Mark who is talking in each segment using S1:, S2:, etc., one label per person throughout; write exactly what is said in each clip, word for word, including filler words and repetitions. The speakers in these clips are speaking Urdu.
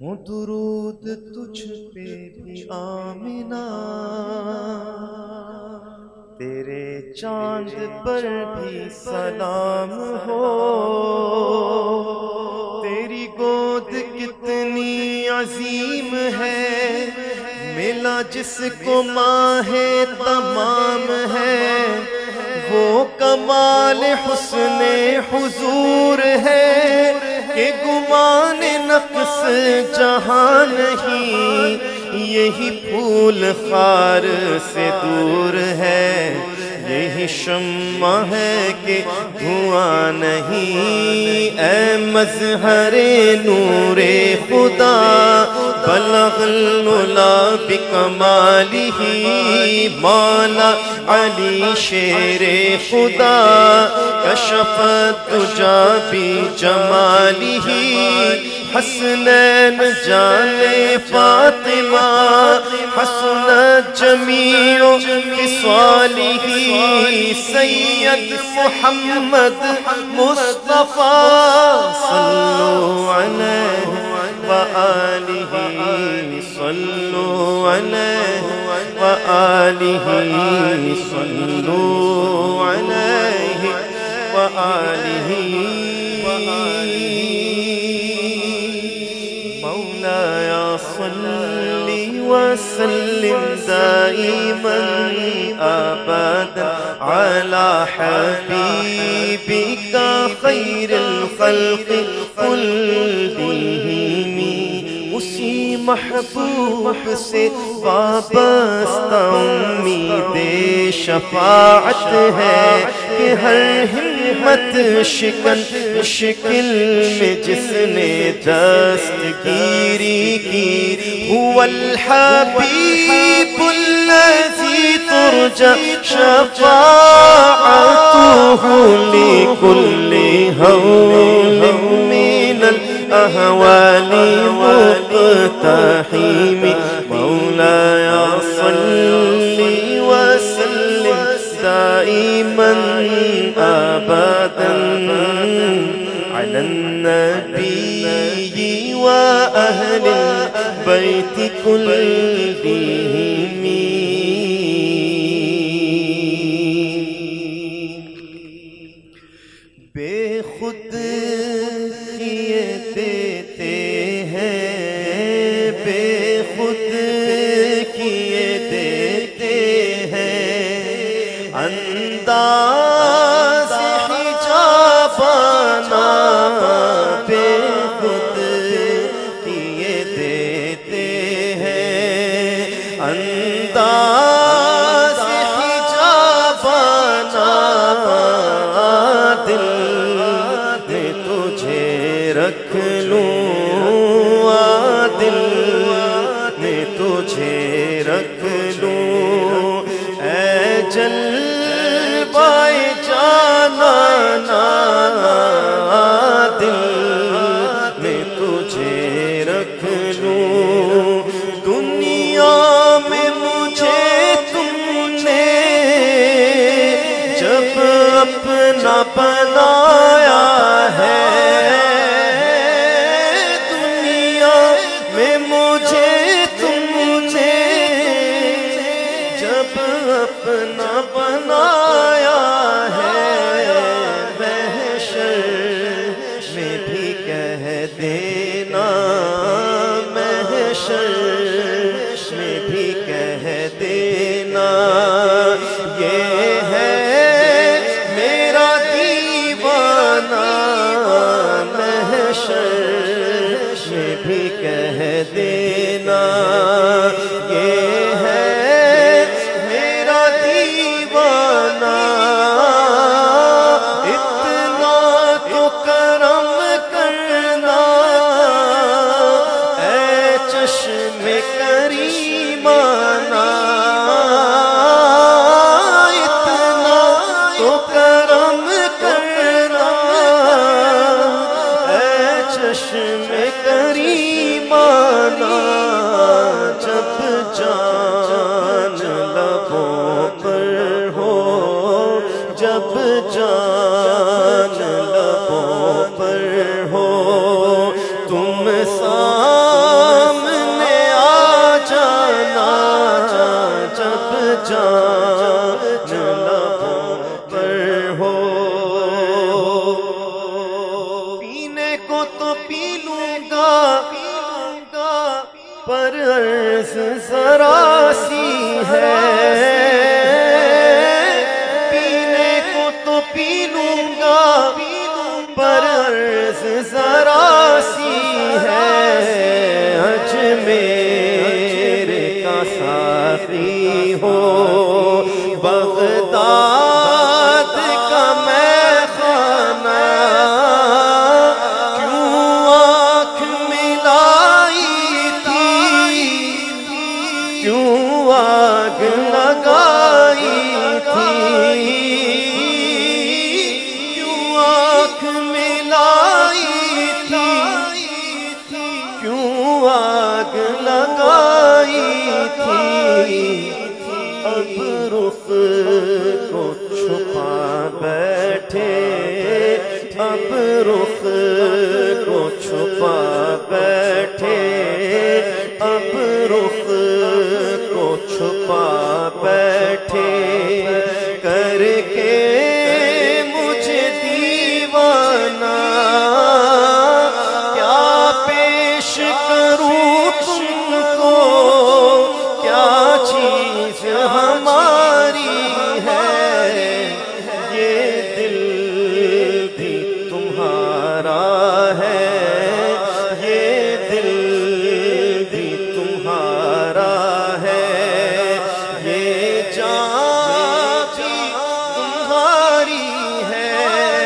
S1: ہوں درود تجھ پہ بھی آمنہ، تیرے چاند پر بھی سلام ہو، تیری گود کتنی عظیم ہے، ملا جس کو ماہ تمام ہے، وہ کمال حسن حضور ہے کہ گمان نقص جہاں نہیں، یہی پھول خار سے دور ہے، یہی شمع ہے کہ دھواں نہیں۔ اے مظہر نور خدا بلغ العلا بکمالہ، مولا علی شیر خدا کشف الدجا بجمالہ، حسنین جان فاطمہ حسنت جمیع خصالہ، سید محمد مصطفیٰ صلو علیہ وآلہ، صلو علیہ وآلہ، صلو علیہ وآلہ۔ مولایا صلی وسلم دائما ابدا علی حبیبک خیر الخلق کلہم، اسی محبوب سے وابستہ امید شفاعت ہے کہ ہر ہمت شکن مشکل میں جس نے دستگیری کی، هو الحبیب الذی ترجى شفاعته لكل هول من الأهوال مقتحم، مولاي صل وسلم دائما أبدا على النبي وأهل البيت كلهم۔ بے خود کیے دیتے ہیں، بے خود کیے دیتے ہیں، انداز حجابانہ بے خود کیے دیتے ہیں، انداز حجابانہ دل میں تجھے رکھ لوں، دل میں تجھے رکھ لوں، اے جلوۂ جانانا دل میں تجھے رکھ لوں، دنیا میں مجھے تم نے جب اپنا بنایا ہے، دنیا میں مجھے تم نے جب اپنا بنایا ہے، محشر میں بھی کہہ دینا، محشر میں بھی کہہ دینا، یہ ہے میرا دیوانہ، محشر میں بھی کہہ دینا، یہ ہے میرا دیوانہ، اتنا تو کرم کرنا اے چشم کریمانہ، اتنا تو کرم کرنا اے چشم کریمانہ، پر عرض ذرا سی ہے، پینے کو تو پی لوں گا پر عرض ذرا سی ہے، اجمیر کا ساقی ہو بغداد کا میں خانہ، کیوں آنکھ ملائی تھی، کیوں آگ لگائی تھی، کیوں آنکھ ملائی تھی، کیوں آگ لگائی تھی، اب رخ کو چھپا بیٹھے، اب رخ کو چھپا بیٹھے، اب رخ کو چھپا بیٹھے، کر کے مجھے دیوانہ، کیا پیش کروں تم کو، کیا چیز ہماری ہے، یہ دل بھی تمہارا ہے، یہ دل بھی تمہارا ہے، یہ جان بھی تمہاری ہے،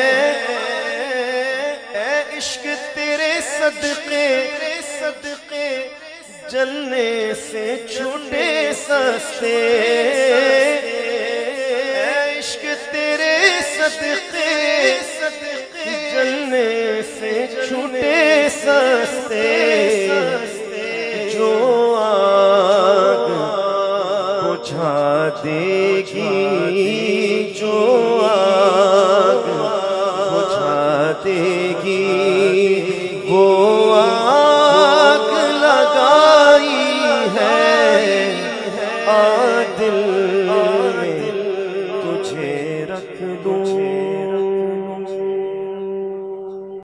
S1: اے عشق تیرے صدقے صدقے جلنے سے چھوٹے سستے، اے عشق تیرے صدقے جلنے سے چھوٹے سستے، جو آگ بجھا دے گی، جو آگ بجھا دے گی، وہ آگ لگائی ہے، آ دل میں تجھے رکھ دوں